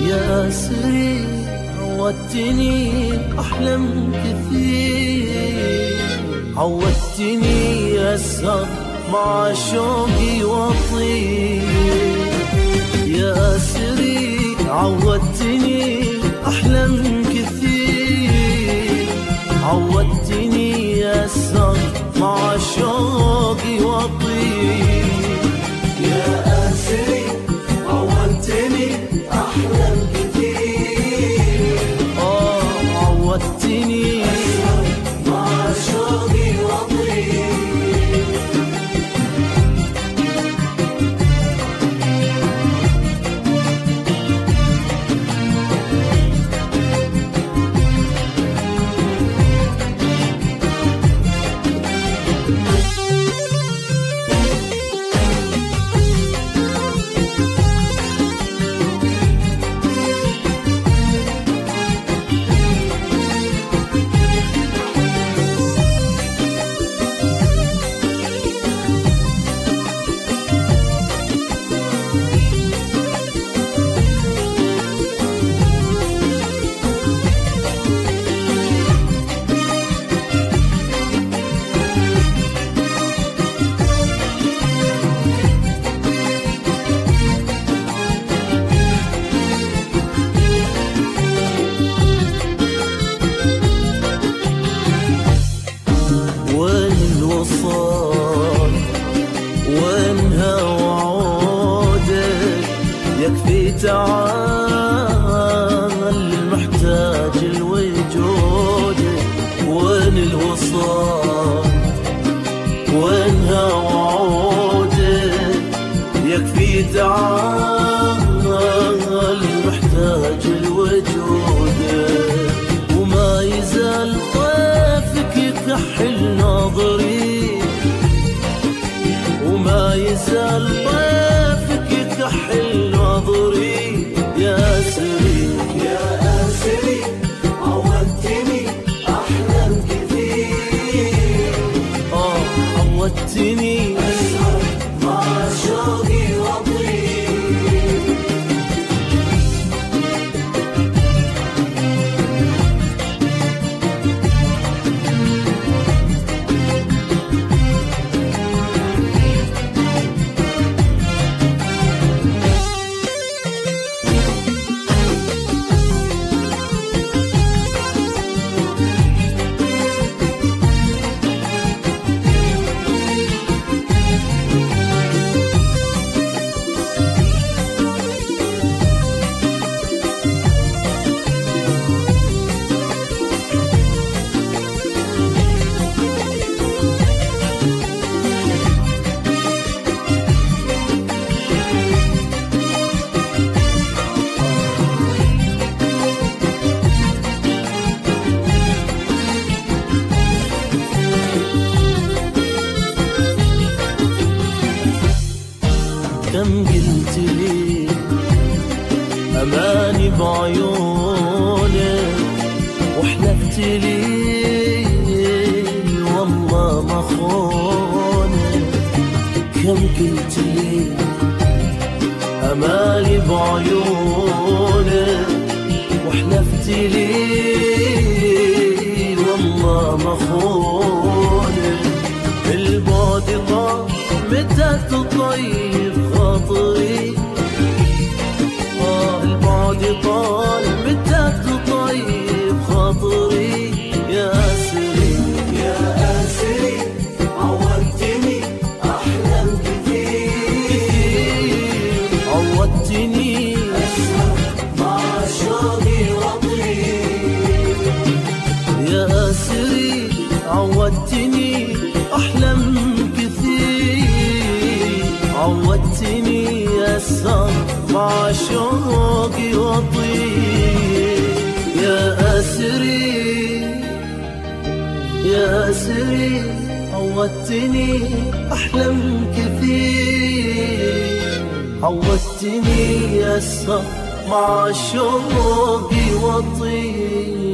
يا سري عودتني أحلم كثير، عودتني أسهر مع شوقي وأطير. يا سري عودتني أحلم كثير، عودتني أسهر مع شوقي وأطير. يا سري عودتني أحلم كثير، عودتني أسهر مع شوقي وأطير. وانها وعودك يكفي تعال محتاج لوجودك. وين الوصال وانها وعودك يكفي تعال محتاج لوجودك. وما يزال طيفك يكحل ناظري، وما يزال طيفك يكحل ناظري. يا سري يا سري عودتني أحلم كثير، عودتني أسهر مع شوقي وأطير. كم قلت لي أماني بعيونك، وحلفت لي والله ما خونك. كم قلت لي أماني بعيونك، وحلفت لي والله ما خونك. البعد طال متى تطيب خاطري، البعد طال متى تطيب خاطري. يا سري يا سري عودتني أحلم كثير، عودتني أسهر مع شوقي وأطير. يا سري عودتني أحلم كثير، عودتني أسهر مع شوقي وأطير. يا أسري يا أسري عودتني أحلم كثير، عودتني أسهر مع شوقي وأطير.